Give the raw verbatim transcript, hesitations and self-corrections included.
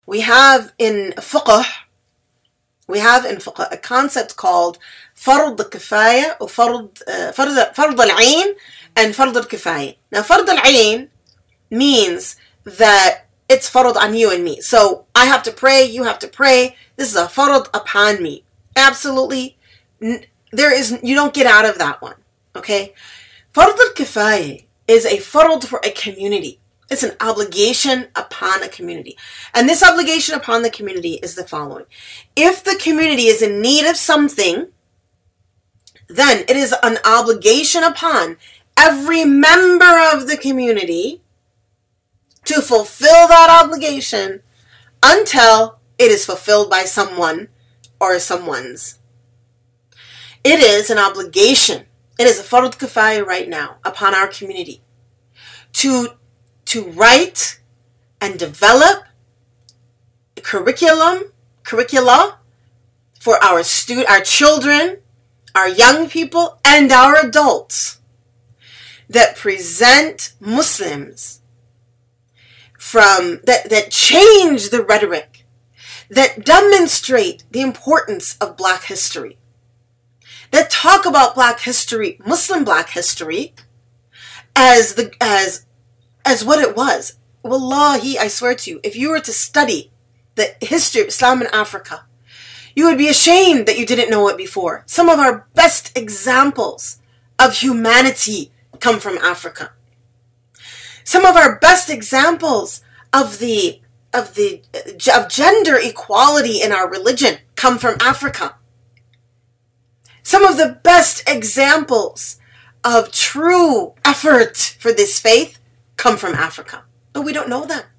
We have in fiqh, we have in fiqh a concept called fard al-kifaya or fard, uh, fard, fard al-ayn and fard al-kifaya. Now fard al-ayn means that it's fard on you and me. So I have to pray, you have to pray. This is a fard upon me. Absolutely, there is, you don't get out of that one. Okay? Fard al-kifaya is a fard for a community. It's an obligation upon a community. And this obligation upon the community is the following. If the community is in need of something, then it is an obligation upon every member of the community to fulfill that obligation until it is fulfilled by someone or someone's. It is an obligation. It is a fard kifaya right now upon our community to to write and develop curriculum, curricula for our student, our children, our young people, and our adults that present Muslims from that, that change the rhetoric, that demonstrate the importance of Black history, that talk about Black history, Muslim Black history, as the as as what it was. Wallahi, I swear to you, if you were to study the history of Islam in Africa, you would be ashamed that you didn't know it before. Some of our best examples of humanity come from Africa. Some of our best examples of the of the of gender equality in our religion come from Africa. Some of the best examples of true effort for this faith come from Africa. But we don't know them.